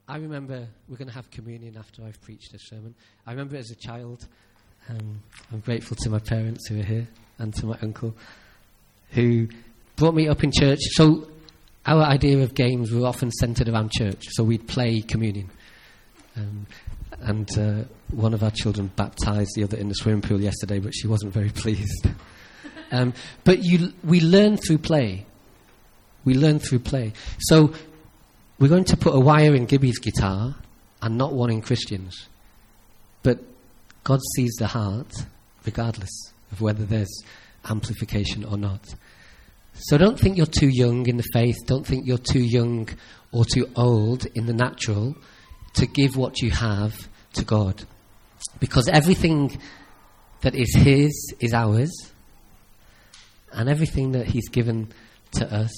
I remember we're going to have communion after I've preached a sermon. I remember as a child, I'm grateful to my parents who are here and to my uncle who brought me up in church. So our idea of games were often centred around church. So we'd play communion. And one of our children baptised the other in the swimming pool yesterday, but she wasn't very pleased. But we learn through play. We learn through play. So we're going to put a wire in Gibby's guitar and not one in Christian's. But God sees the heart regardless of whether there's amplification or not. So don't think you're too young in the faith. Don't think you're too young or too old in the natural to give what you have to God. Because everything that is His is ours. And everything that He's given to us,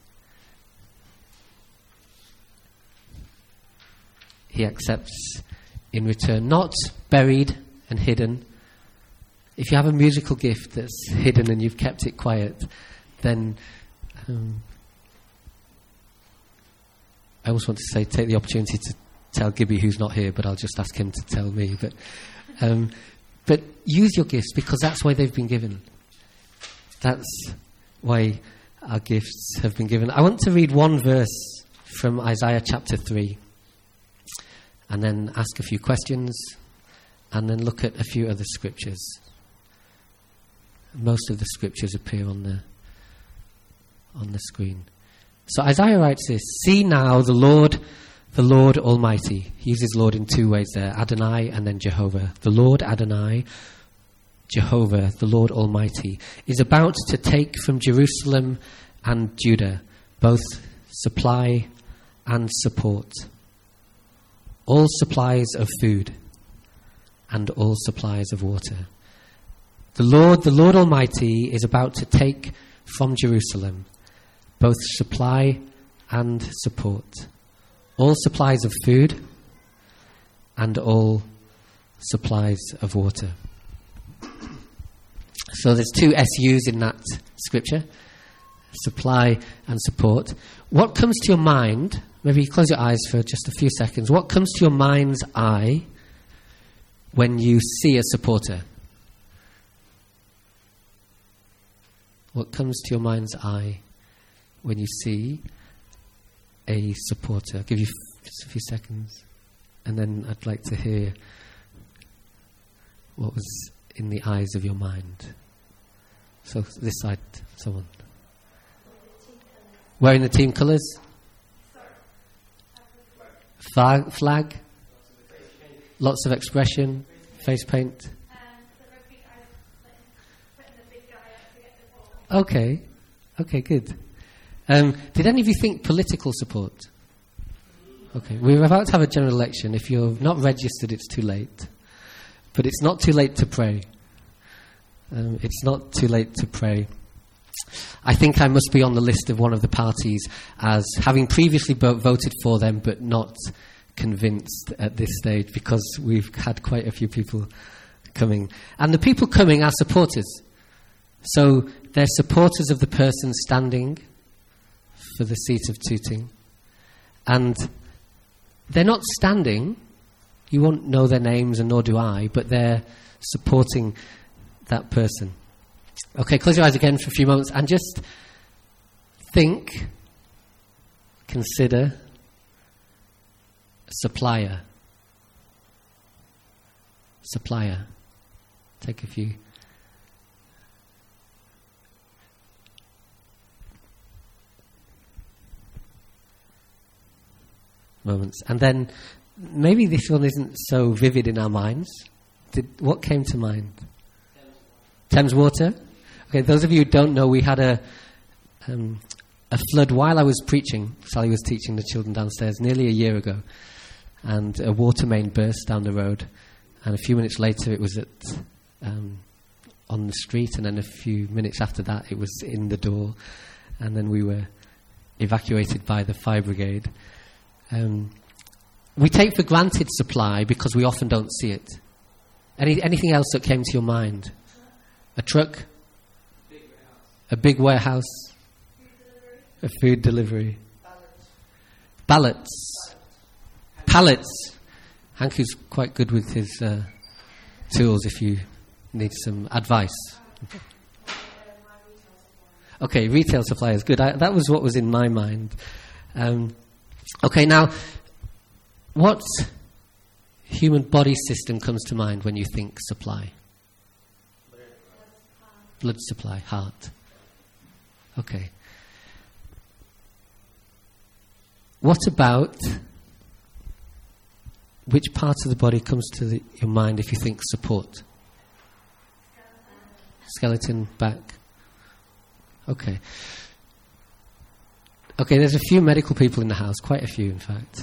He accepts in return. Not buried and hidden. If you have a musical gift that's hidden and you've kept it quiet, then I always want to say, take the opportunity to tell Gibby, who's not here, but I'll just ask him to tell me. But use your gifts, because that's why they've been given. That's why our gifts have been given. I want to read one verse from Isaiah chapter 3, and then ask a few questions, and then look at a few other scriptures. Most of the scriptures appear on the screen. So Isaiah writes this: "See now the Lord Almighty." He uses Lord in two ways there, Adonai and then Jehovah. The Lord Adonai, Jehovah, the Lord Almighty, is about to take from Jerusalem and Judah both supply and support, all supplies of food and all supplies of water. The Lord Almighty, is about to take from Jerusalem both supply and support, all supplies of food and all supplies of water. So there's two SUs in that scripture, supply and support. What comes to your mind, maybe close your eyes for just a few seconds, what comes to your mind's eye when you see a supporter? What comes to your mind's eye when you see a supporter? I'll give you just a few seconds, and then I'd like to hear what was in the eyes of your mind. So this side, someone. Wearing the team colours? Flag? Lots of expression? Face paint? Okay, good. Did any of you think political support? Okay, we're about to have a general election. If you're not registered, it's too late. But it's not too late to pray. It's not too late to pray. I think I must be on the list of one of the parties as having previously voted for them but not convinced at this stage, because we've had quite a few people coming. And the people coming are supporters. So they're supporters of the person standing for the seat of Tooting. And they're not standing. You won't know their names, and nor do I, but they're supporting that person. Okay, close your eyes again for a few moments and just think, consider supplier. Supplier. Take a few moments. And then maybe this one isn't so vivid in our minds. What came to mind? Thames Water. Okay, those of you who don't know, we had a flood while I was preaching. Sally was teaching the children downstairs nearly a year ago, and a water main burst down the road, and a few minutes later it was on the street, and then a few minutes after that it was in the door, and then we were evacuated by the fire brigade. We take for granted supply because we often don't see it. Anything else that came to your mind? A truck? A big warehouse? A food delivery? Ballots. Pallets. Hank is quite good with his tools if you need some advice. Okay, retail suppliers. Good. That was what was in my mind. Okay, now, what human body system comes to mind when you think supply? Blood supply, heart. Okay. What about which part of the body comes to your mind if you think support? Skeleton, back. Okay. Okay, there's a few medical people in the house, quite a few in fact.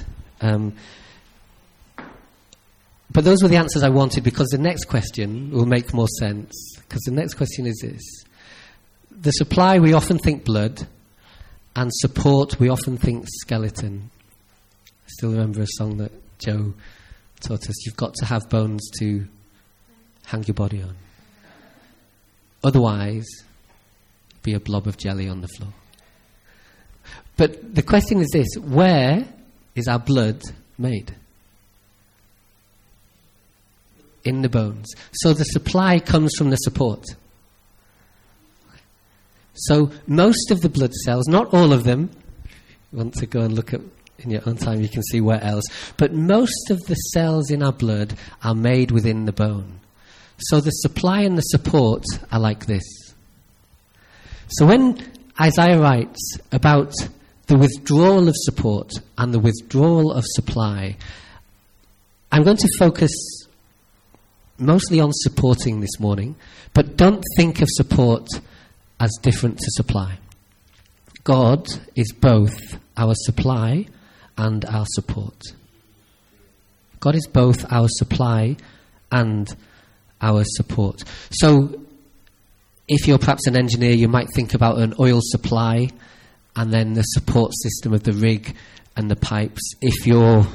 But those were the answers I wanted, because the next question will make more sense. Because the next question is this. The supply, we often think blood, and support, we often think skeleton. I still remember a song that Joe taught us. You've got to have bones to hang your body on. Otherwise, be a blob of jelly on the floor. But the question is this: where is our blood made? In the bones. So the supply comes from the support. So most of the blood cells, not all of them, if you want to go and look at in your own time, you can see where else, but most of the cells in our blood are made within the bone. So the supply and the support are like this. So when Isaiah writes about the withdrawal of support and the withdrawal of supply, I'm going to focus mostly on supporting this morning, but don't think of support as different to supply. God is both our supply and our support. God is both our supply and our support. So if you're perhaps an engineer, you might think about an oil supply and then the support system of the rig and the pipes. If you're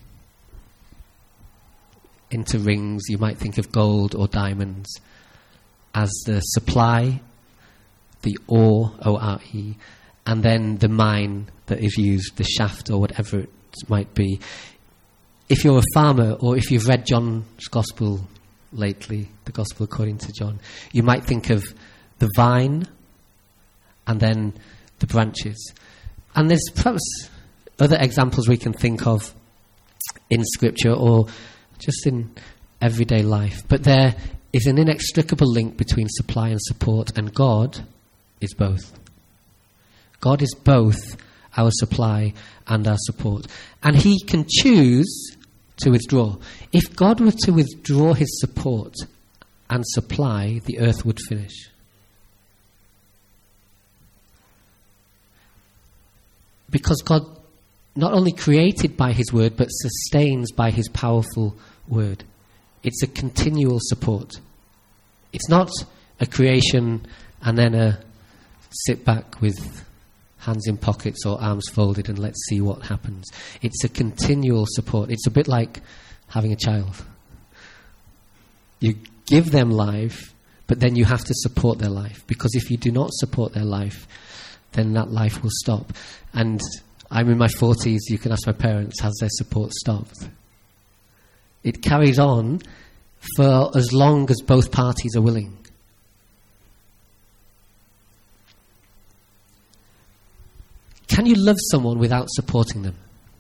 into rings, you might think of gold or diamonds as the supply, the ore, O-R-E, and then the mine that is used, the shaft or whatever it might be. If you're a farmer, or if you've read John's Gospel lately, the Gospel according to John, you might think of the vine and then the branches. And there's perhaps other examples we can think of in Scripture or just in everyday life. But there is an inextricable link between supply and support, and God is both. God is both our supply and our support. And He can choose to withdraw. If God were to withdraw His support and supply, the earth would finish. Because God not only created by His word, but sustains by His powerful word. It's a continual support. It's not a creation and then a sit back with hands in pockets or arms folded and let's see what happens. It's a continual support. It's a bit like having a child. You give them life, but then you have to support their life, because if you do not support their life, then that life will stop. And I'm in my 40s, you can ask my parents, has their support stopped? It carries on for as long as both parties are willing. Can you love someone without supporting them?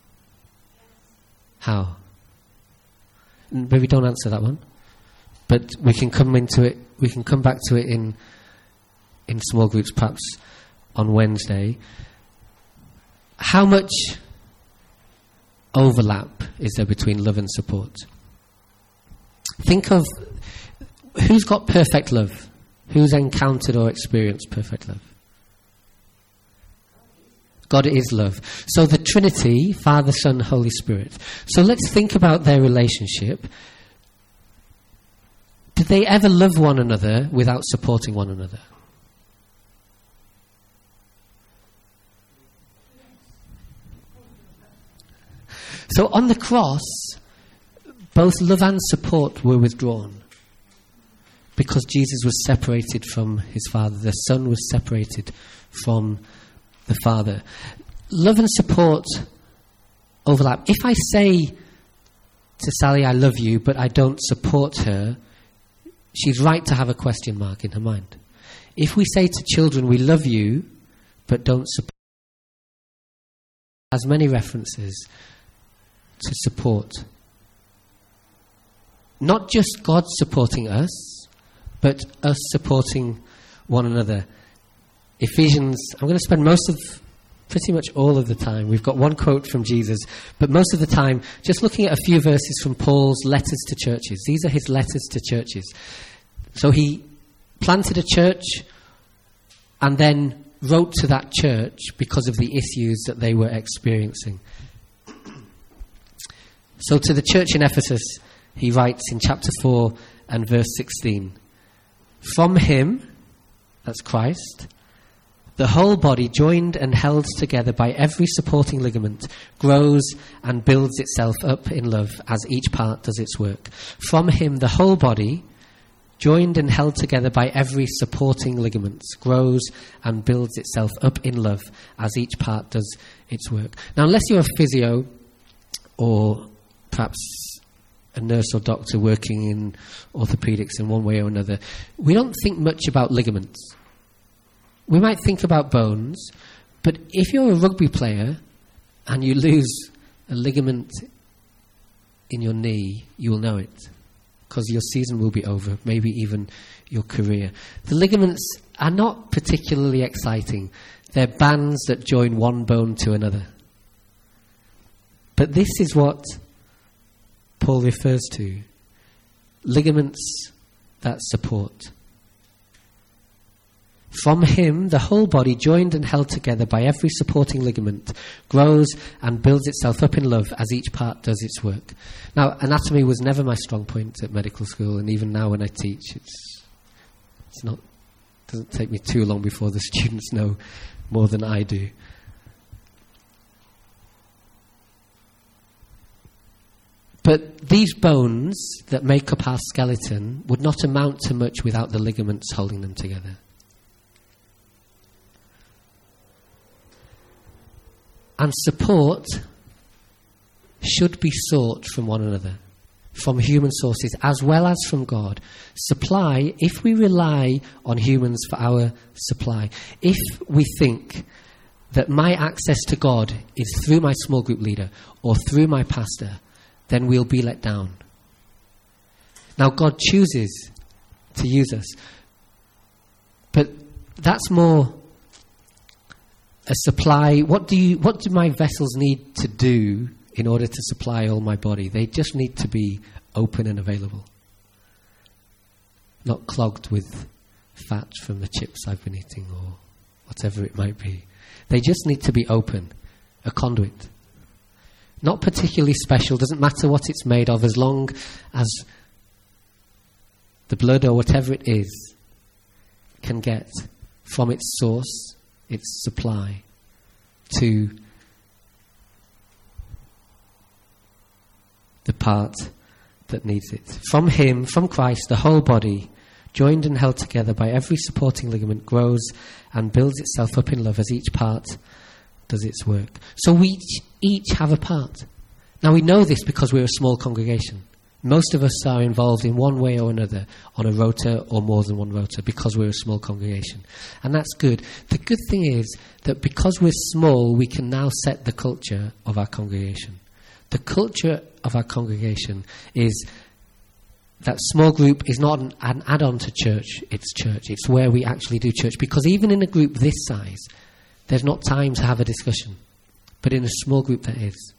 How? Maybe don't answer that one. But we can come into it, we can come back to it in small groups perhaps on Wednesday. How much overlap is there between love and support? Think of who's got perfect love? Who's encountered or experienced perfect love? God is love. So the Trinity, Father, Son, Holy Spirit. So let's think about their relationship. Did they ever love one another without supporting one another? So on the cross, both love and support were withdrawn because Jesus was separated from His Father. The Son was separated from the Father. Love and support overlap. If I say to Sally, I love you, but I don't support her, she's right to have a question mark in her mind. If we say to children, we love you, but don't support, has many references to support. Not just God supporting us, but us supporting one another. Ephesians, I'm going to spend pretty much all of the time. We've got one quote from Jesus, but most of the time just looking at a few verses from Paul's letters to churches. These are his letters to churches. So he planted a church and then wrote to that church because of the issues that they were experiencing. So to the church in Ephesus, he writes in chapter 4 and verse 16, "From him," that's Christ, "the whole body, joined and held together by every supporting ligament, grows and builds itself up in love as each part does its work." From him, the whole body, joined and held together by every supporting ligament, grows and builds itself up in love as each part does its work. Now, unless you're a physio or perhaps a nurse or doctor working in orthopedics in one way or another, we don't think much about ligaments. We might think about bones, but if you're a rugby player and you lose a ligament in your knee, you will know it, because your season will be over, maybe even your career. The ligaments are not particularly exciting. They're bands that join one bone to another. But this is what Paul refers to: ligaments that support. From him, the whole body, joined and held together by every supporting ligament, grows and builds itself up in love as each part does its work. Now, anatomy was never my strong point at medical school, and even now when I teach, it doesn't take me too long before the students know more than I do. But these bones that make up our skeleton would not amount to much without the ligaments holding them together. And support should be sought from one another, from human sources as well as from God. Supply, if we rely on humans for our supply, if we think that my access to God is through my small group leader or through my pastor, then we'll be let down. Now, God chooses to use us, but that's more a supply. What do my vessels need to do in order to supply all my body? They just need to be open and available, not clogged with fat from the chips I've been eating or whatever it might be. They just need to be open, a conduit. Not particularly special, doesn't matter what it's made of, as long as the blood or whatever it is can get from its source, its supply, to the part that needs it. From him, from Christ, the whole body, joined and held together by every supporting ligament, grows and builds itself up in love as each part does its work. So we each have a part. Now, we know this because we're a small congregation. Most of us are involved in one way or another on a rota or more than one rota because we're a small congregation. And that's good. The good thing is that because we're small, we can now set the culture of our congregation. The culture of our congregation is that small group is not an add-on to church. It's church. It's where we actually do church. Because even in a group this size, there's not time to have a discussion. But in a small group, there is.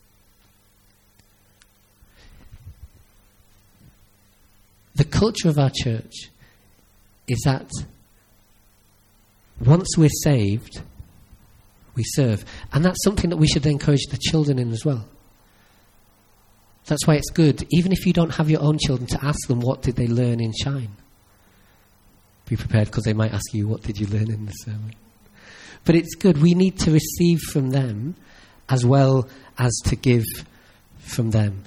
The culture of our church is that once we're saved, we serve. And that's something that we should encourage the children in as well. That's why it's good, even if you don't have your own children, to ask them what did they learn in Shine. Be prepared, because they might ask you, what did you learn in the sermon? But it's good. We need to receive from them as well as to give from them.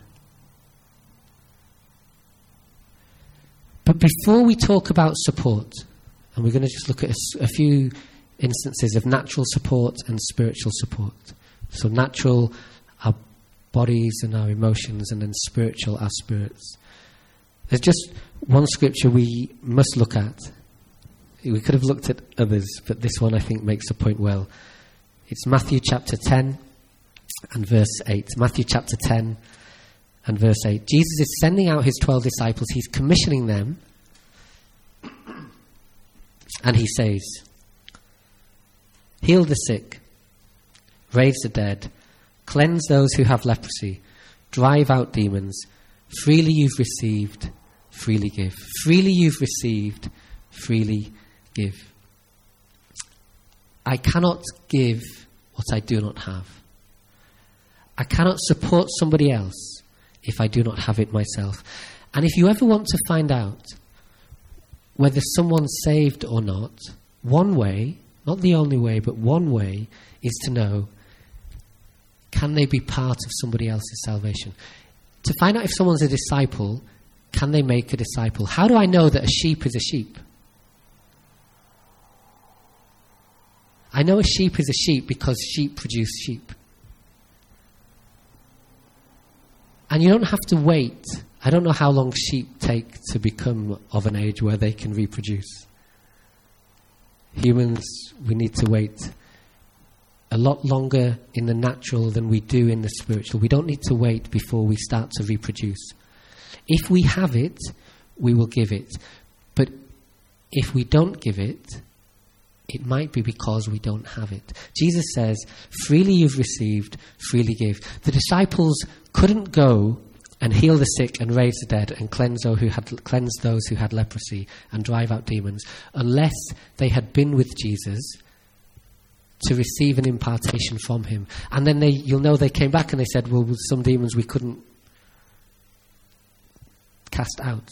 But before we talk about support, and we're going to just look at a few instances of natural support and spiritual support. So natural, our bodies and our emotions, and then spiritual, our spirits. There's just one scripture we must look at. We could have looked at others, but this one I think makes the point well. It's Matthew chapter 10 and verse 8. Matthew chapter 10 and verse 8. Jesus is sending out his 12 disciples. He's commissioning them. And he says, heal the sick, raise the dead, cleanse those who have leprosy, drive out demons. Freely you've received, freely give. Freely you've received, freely give. I cannot give what I do not have. I cannot support somebody else if I do not have it myself. And if you ever want to find out whether someone's saved or not, one way, not the only way, but one way, is to know, can they be part of somebody else's salvation? To find out if someone's a disciple, can they make a disciple? How do I know that a sheep is a sheep? I know a sheep is a sheep because sheep produce sheep. And you don't have to wait. I don't know how long sheep take to become of an age where they can reproduce. Humans, we need to wait a lot longer in the natural than we do in the spiritual. We don't need to wait before we start to reproduce. If we have it, we will give it. But if we don't give it, it might be because we don't have it. Jesus says, freely you've received, freely give. The disciples couldn't go and heal the sick and raise the dead and cleanse those who had leprosy and drive out demons unless they had been with Jesus to receive an impartation from him. And then you'll know they came back and they said, well, with some demons we couldn't cast out.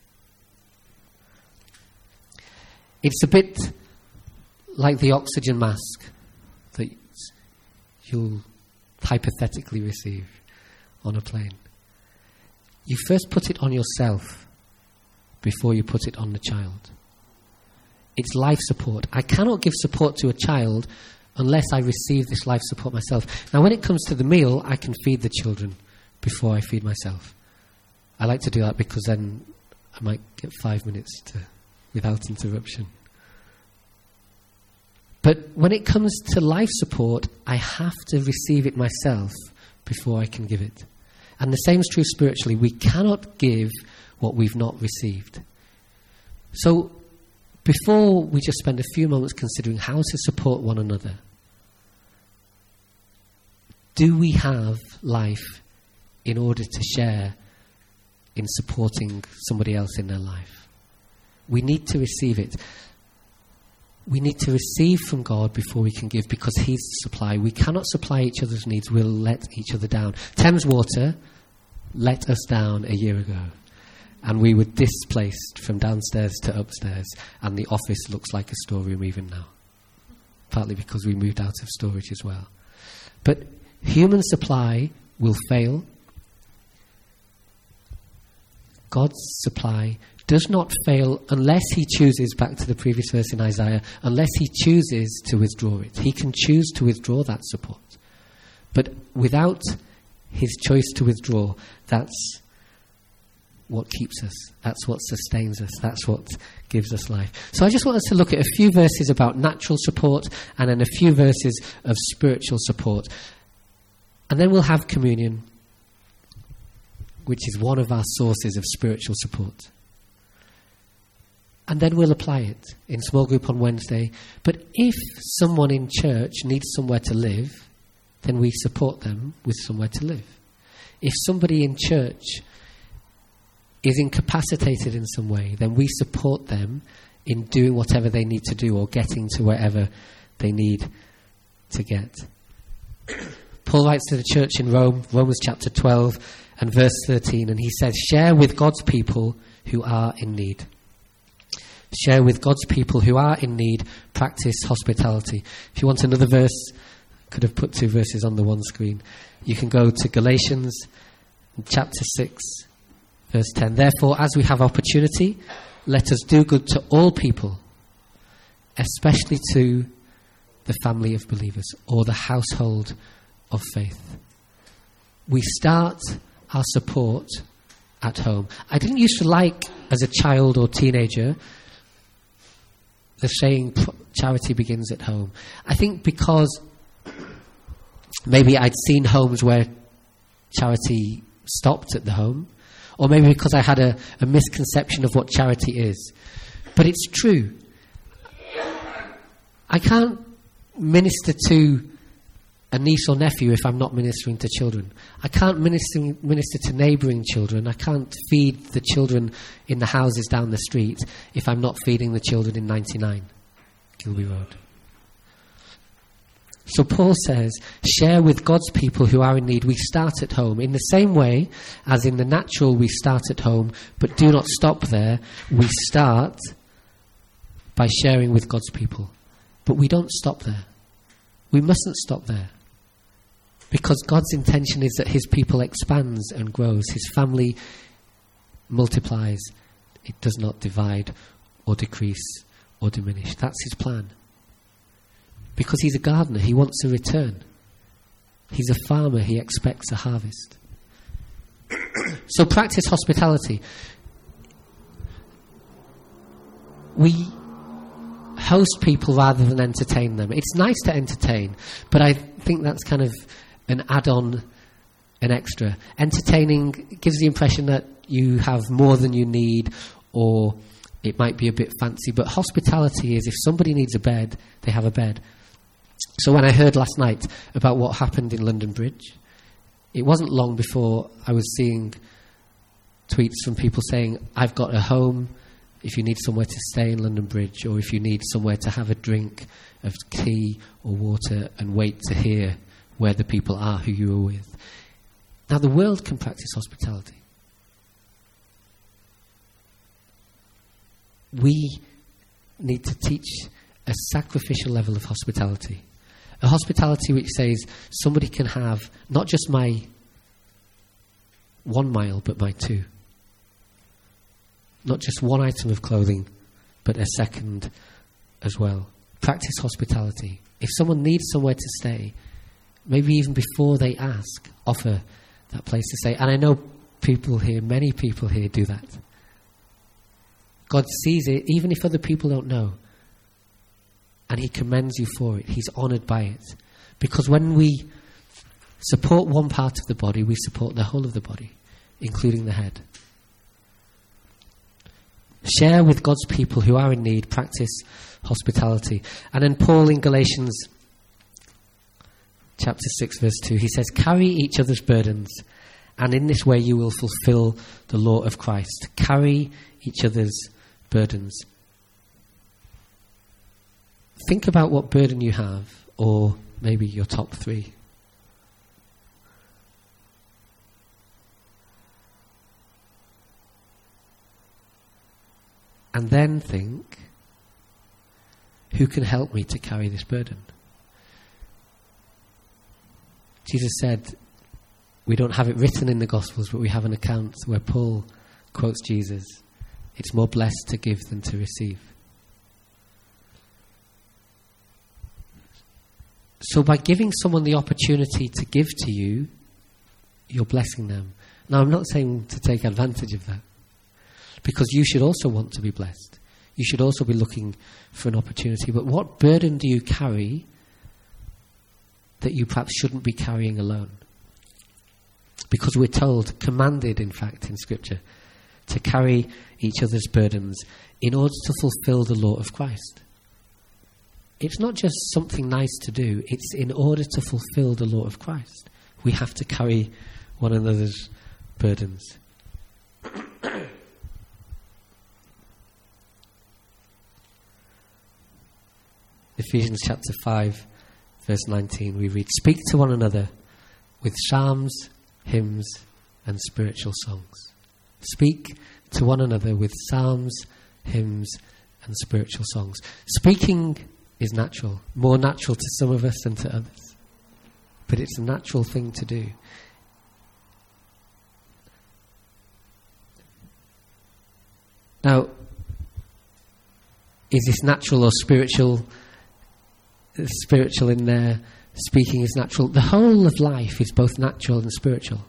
It's a bit like the oxygen mask that you'll hypothetically receive on a plane. You first put it on yourself before you put it on the child. It's life support. I cannot give support to a child unless I receive this life support myself. Now, when it comes to the meal, I can feed the children before I feed myself. I like to do that because then I might get 5 minutes without interruption. But when it comes to life support, I have to receive it myself before I can give it. And the same is true spiritually. We cannot give what we've not received. So before we just spend a few moments considering how to support one another, do we have life in order to share in supporting somebody else in their life? We need to receive it. We need to receive from God before we can give, because he's the supply. We cannot supply each other's needs. We'll let each other down. Thames Water let us down a year ago, and we were displaced from downstairs to upstairs, and the office looks like a storeroom even now, partly because we moved out of storage as well. But human supply will fail. God's supply does not fail unless he chooses, back to the previous verse in Isaiah, unless he chooses to withdraw it. He can choose to withdraw that support. But without his choice to withdraw, that's what keeps us. That's what sustains us. That's what gives us life. So I just want us to look at a few verses about natural support and then a few verses of spiritual support. And then we'll have communion, which is one of our sources of spiritual support. And then we'll apply it in small group on Wednesday. But if someone in church needs somewhere to live, then we support them with somewhere to live. If somebody in church is incapacitated in some way, then we support them in doing whatever they need to do or getting to wherever they need to get. Paul writes to the church in Rome, Romans chapter 12 and verse 13, and he says, share with God's people who are in need. Share with God's people who are in need. Practice hospitality. If you want another verse, I could have put 2 verses on the one screen. You can go to Galatians chapter 6, verse 10. Therefore, as we have opportunity, let us do good to all people, especially to the family of believers or the household of faith. we start our support at home. I didn't used to like, as a child or teenager, the saying charity begins at home. I think because maybe I'd seen homes where charity stopped at the home, or maybe because I had a misconception of what charity is. But it's true. I can't minister to a niece or nephew if I'm not ministering to children. I can't minister to neighbouring children. I can't feed the children in the houses down the street if I'm not feeding the children in 99 Gilby Road. So Paul says, share with God's people who are in need. We start at home. In the same way as in the natural we start at home, but do not stop there. We start by sharing with God's people. But we don't stop there. We mustn't stop there. Because God's intention is that his people expands and grows. His family multiplies. It does not divide or decrease or diminish. That's his plan. Because he's a gardener, he wants a return. He's a farmer, he expects a harvest. So practice hospitality. We host people rather than entertain them. It's nice to entertain, but I think that's kind of an add-on, an extra. Entertaining gives the impression that you have more than you need, or it might be a bit fancy, but hospitality is if somebody needs a bed, they have a bed. So when I heard last night about what happened in London Bridge, it wasn't long before I was seeing tweets from people saying, I've got a home if you need somewhere to stay in London Bridge, or if you need somewhere to have a drink of tea or water and wait to hear where the people are who you were with. Now the world can practice hospitality. We need to teach a sacrificial level of hospitality. A hospitality which says somebody can have not just my 1 mile, but my 2. Not just one item of clothing, but a second as well. Practice hospitality. If someone needs somewhere to stay, maybe even before they ask, offer that place to stay. And I know people here, many people here do that. God sees it, even if other people don't know. And he commends you for it. He's honoured by it. Because when we support one part of the body, we support the whole of the body, including the head. Share with God's people who are in need. Practice hospitality. And then Paul in Galatians chapter 6 verse 2, he says, carry each other's burdens, and in this way you will fulfill the law of Christ. Carry each other's burdens. Think about what burden you have, or maybe your top 3. And then think, who can help me to carry this burden? Jesus said, we don't have it written in the Gospels, but we have an account where Paul quotes Jesus. It's more blessed to give than to receive. So by giving someone the opportunity to give to you, you're blessing them. Now, I'm not saying to take advantage of that, because you should also want to be blessed. You should also be looking for an opportunity. But what burden do you carry that you perhaps shouldn't be carrying alone? Because we're told, commanded in fact in Scripture, to carry each other's burdens in order to fulfill the law of Christ. It's not just something nice to do, it's in order to fulfill the law of Christ. We have to carry one another's burdens. Ephesians chapter 5 verse 19 we read, speak to one another with psalms, hymns and spiritual songs. Speak to one another with psalms, hymns and spiritual songs. Speaking is natural, more natural to some of us than to others. But it's a natural thing to do. Now, is this natural or spiritual? Spiritual in there, speaking is natural. The whole of life is both natural and spiritual.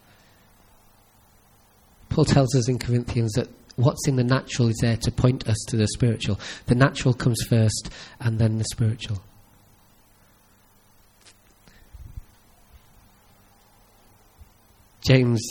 Paul tells us in Corinthians that what's in the natural is there to point us to the spiritual. The natural comes first and then the spiritual. James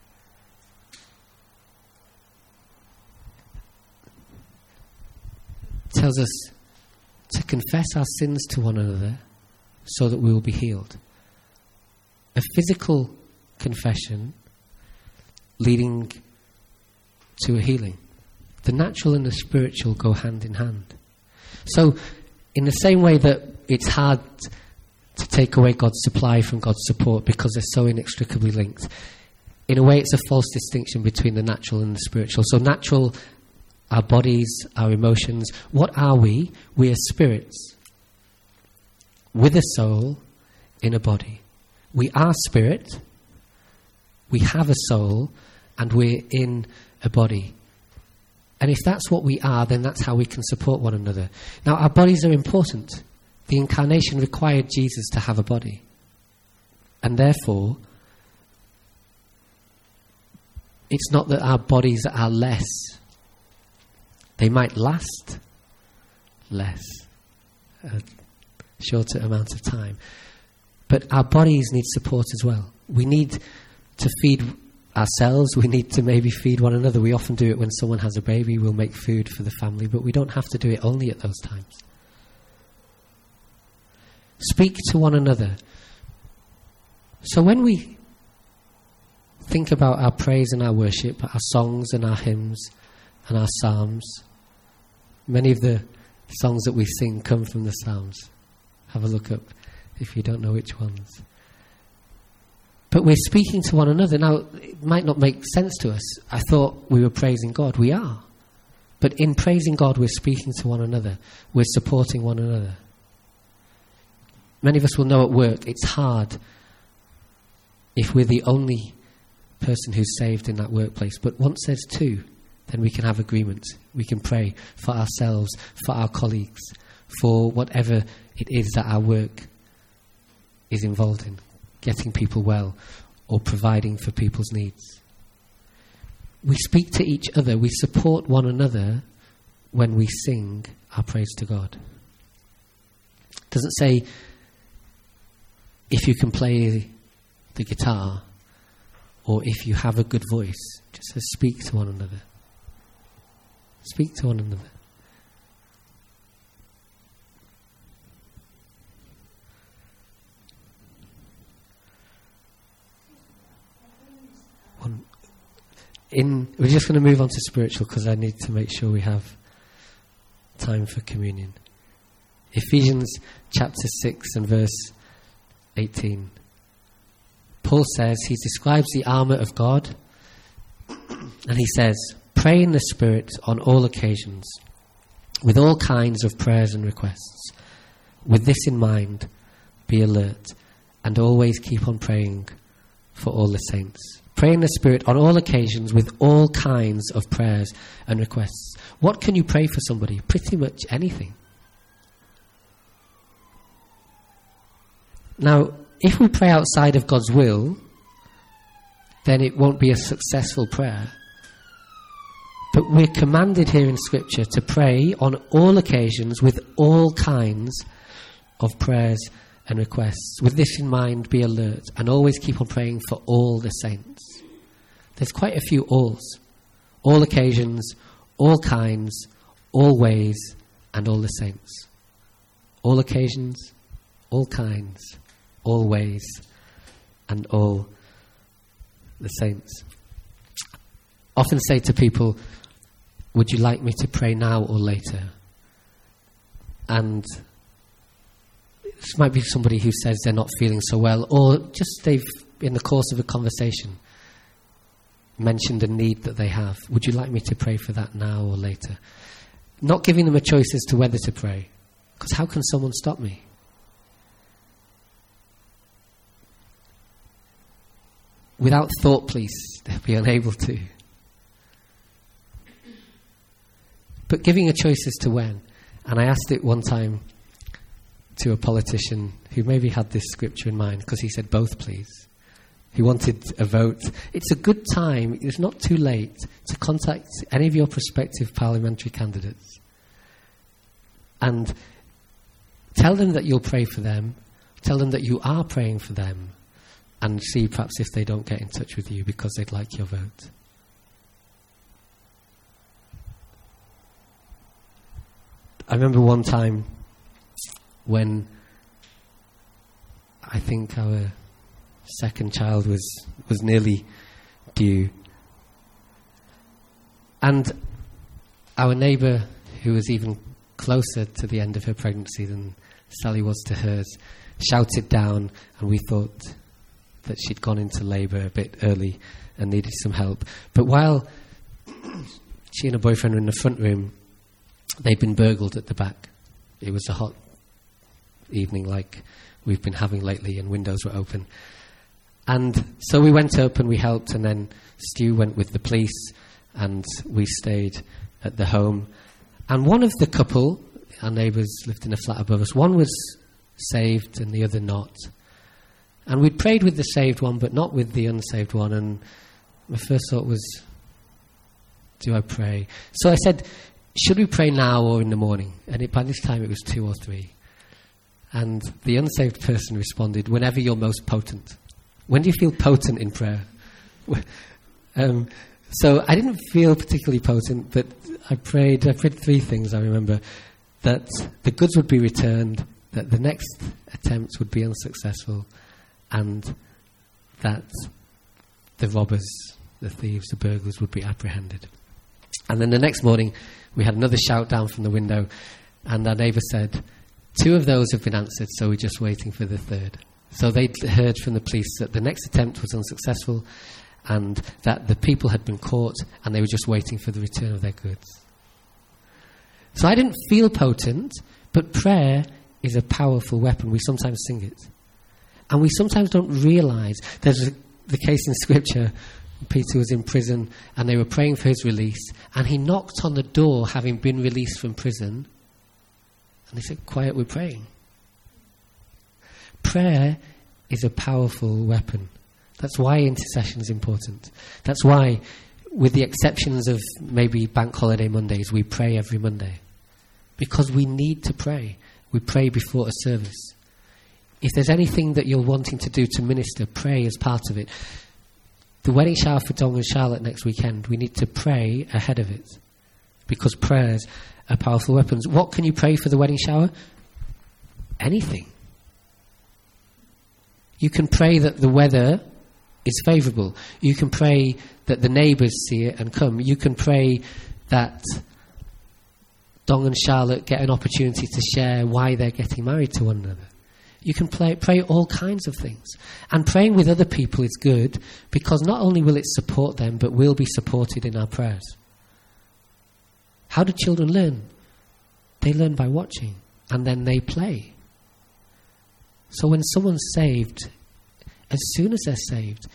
tells us to confess our sins to one another so that we will be healed. A physical confession leading to a healing. The natural and the spiritual go hand in hand. So, in the same way that it's hard to take away God's supply from God's support because they're so inextricably linked, in a way it's a false distinction between the natural and the spiritual. So natural, our bodies, our emotions, what are we? We are spirits with a soul in a body. We are spirit, we have a soul, and we're in a body. And if that's what we are, then that's how we can support one another. Now, our bodies are important. The incarnation required Jesus to have a body. And therefore, it's not that our bodies are less. They might last less, a shorter amount of time. But our bodies need support as well. We need to feed ourselves. We need to maybe feed one another. We often do it when someone has a baby. We'll make food for the family, but we don't have to do it only at those times. Speak to one another. So when we think about our praise and our worship, our songs and our hymns and our psalms, many of the songs that we sing come from the Psalms. Have a look up if you don't know which ones. But we're speaking to one another. Now, it might not make sense to us. I thought we were praising God. We are. But in praising God, we're speaking to one another. We're supporting one another. Many of us will know at work it's hard if we're the only person who's saved in that workplace. But once there's two, then we can have agreement. We can pray for ourselves, for our colleagues, for whatever it is that our work is involved in, getting people well or providing for people's needs. We speak to each other. We support one another when we sing our praise to God. It doesn't say if you can play the guitar or if you have a good voice. It just says speak to one another. Speak to one another. We're just going to move on to spiritual because I need to make sure we have time for communion. Ephesians chapter 6 and verse 18. Paul says, he describes the armour of God, and he says, pray in the Spirit on all occasions, with all kinds of prayers and requests. With this in mind, be alert, and always keep on praying for all the saints. Pray in the Spirit on all occasions with all kinds of prayers and requests. What can you pray for somebody? Pretty much anything. Now, if we pray outside of God's will, then it won't be a successful prayer. But we're commanded here in Scripture to pray on all occasions with all kinds of prayers and requests. With this in mind, be alert and always keep on praying for all the saints. There's quite a few alls. All occasions, all kinds, all ways, and all the saints. All occasions, all kinds, all ways, and all the saints. Often say to people, would you like me to pray now or later? And this might be somebody who says they're not feeling so well, or just they've, in the course of a conversation, mentioned a need that they have. Would you like me to pray for that now or later? Not giving them a choice as to whether to pray, because how can someone stop me? Without thought, please, they'll be unable to. But giving a choice as to when. And I asked it one time to a politician who maybe had this scripture in mind because he said both please. He wanted a vote. It's a good time, it's not too late, to contact any of your prospective parliamentary candidates and tell them that you'll pray for them, tell them that you are praying for them, and see perhaps if they don't get in touch with you because they'd like your vote. I remember one time when I think our second child was nearly due, and our neighbour, who was even closer to the end of her pregnancy than Sally was to hers, shouted down, and we thought that she'd gone into labour a bit early and needed some help. But while she and her boyfriend were in the front room, they'd been burgled at the back. It was a hot evening like we've been having lately, and windows were open. And so we went up and we helped, and then Stu went with the police, and we stayed at the home. And one of the couple, our neighbours lived in a flat above us, one was saved and the other not. And we'd prayed with the saved one, but not with the unsaved one. And my first thought was, do I pray? So I said, should we pray now or in the morning? And by this time it was 2 or 3. And the unsaved person responded, whenever you're most potent. When do you feel potent in prayer? So I didn't feel particularly potent, but I prayed 3 things, I remember. That the goods would be returned, that the next attempts would be unsuccessful, and that the robbers, the thieves, the burglars would be apprehended. And then the next morning, we had another shout down from the window, and our neighbour said, 2 of those have been answered, so we're just waiting for the 3rd. So they'd heard from the police that the next attempt was unsuccessful, and that the people had been caught, and they were just waiting for the return of their goods. So I didn't feel potent, but prayer is a powerful weapon. We sometimes sing it. And we sometimes don't realise. There's the case in Scripture, Peter was in prison, and they were praying for his release, and he knocked on the door having been released from prison, and they said, quiet, we're praying. Prayer is a powerful weapon. That's why intercession is important. That's why, with the exceptions of maybe bank holiday Mondays, we pray every Monday. Because we need to pray. We pray before a service. If there's anything that you're wanting to do to minister, pray as part of it. The wedding shower for Dong and Charlotte next weekend, we need to pray ahead of it. Because prayers are powerful weapons. What can you pray for the wedding shower? Anything. You can pray that the weather is favourable. You can pray that the neighbours see it and come. You can pray that Dong and Charlotte get an opportunity to share why they're getting married to one another. You can pray all kinds of things. And praying with other people is good because not only will it support them, but we'll be supported in our prayers. How do children learn? They learn by watching, and then they play. So when someone's saved, as soon as they're saved...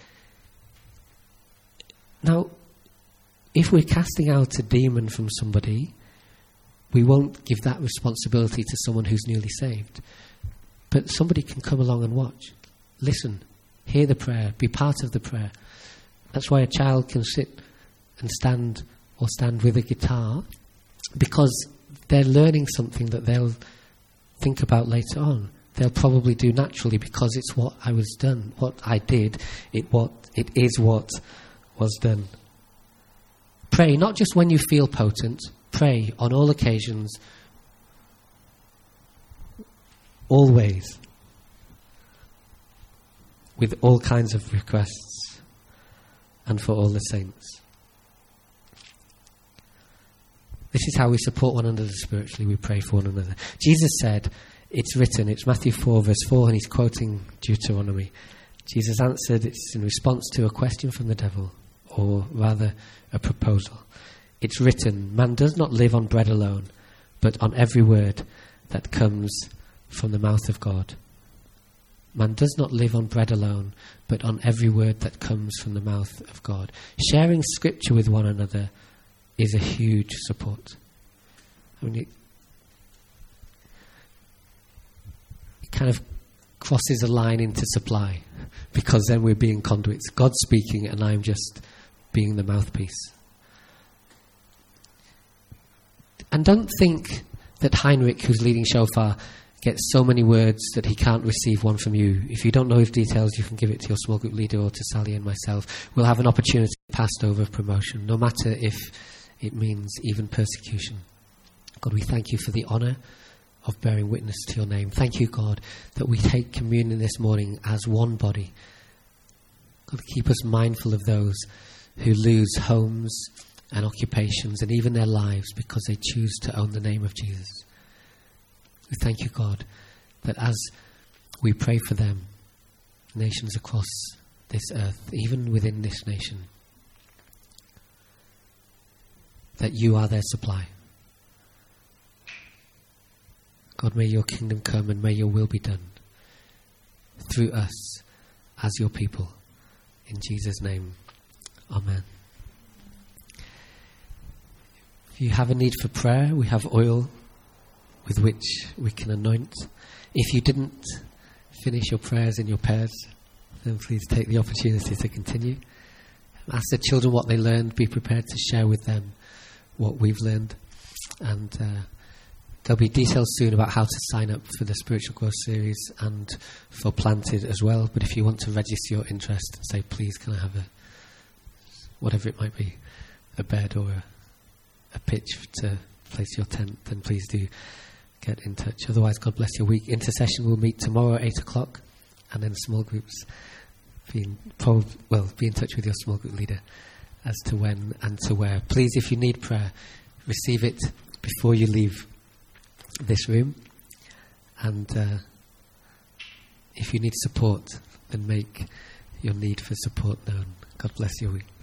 Now, if we're casting out a demon from somebody, we won't give that responsibility to someone who's newly saved. But somebody can come along and watch, listen, hear the prayer, be part of the prayer. That's why a child can sit and stand or stand with a guitar, because they're learning something that they'll think about later on. They'll probably do naturally because it's what I was done, what I did, it is what was done. Pray, not just when you feel potent, pray on all occasions, always, with all kinds of requests, and for all the saints. This is how we support one another spiritually. We pray for one another. Jesus said, it's written, it's Matthew 4 verse 4, and he's quoting Deuteronomy. Jesus answered, it's in response to a question from the devil, or rather a proposal. It's written, man does not live on bread alone, but on every word that comes from the mouth of God. Man does not live on bread alone, but on every word that comes from the mouth of God. Sharing scripture with one another is a huge support. I mean, it kind of crosses a line into supply, because then we're being conduits. God's speaking and I'm just being the mouthpiece. And don't think that Heinrich, who's leading Shofar, gets so many words that he can't receive one from you. If you don't know his details, you can give it to your small group leader or to Sally and myself. We'll have an opportunity passed over of promotion, no matter if it means even persecution. God, we thank you for the honour of bearing witness to your name. Thank you, God, that we take communion this morning as one body. God, keep us mindful of those who lose homes and occupations and even their lives because they choose to own the name of Jesus. We thank you, God, that as we pray for them, nations across this earth, even within this nation, that you are their supply. God, may your kingdom come and may your will be done through us as your people. In Jesus' name, amen. If you have a need for prayer, we have oil with which we can anoint. If you didn't finish your prayers in your pairs, then please take the opportunity to continue. Ask the children what they learned. Be prepared to share with them what we've learned. And there'll be details soon about how to sign up for the Spiritual Growth Series and for Planted as well. But if you want to register your interest and say, please, can I have whatever it might be, a bed or a pitch to place your tent, then please do get in touch. Otherwise, God bless your week. Intercession will meet tomorrow at 8 o'clock, and then small groups. Be in touch with your small group leader as to when and to where. Please, if you need prayer, receive it before you leave this room. And if you need support, then make your need for support known. God bless your week.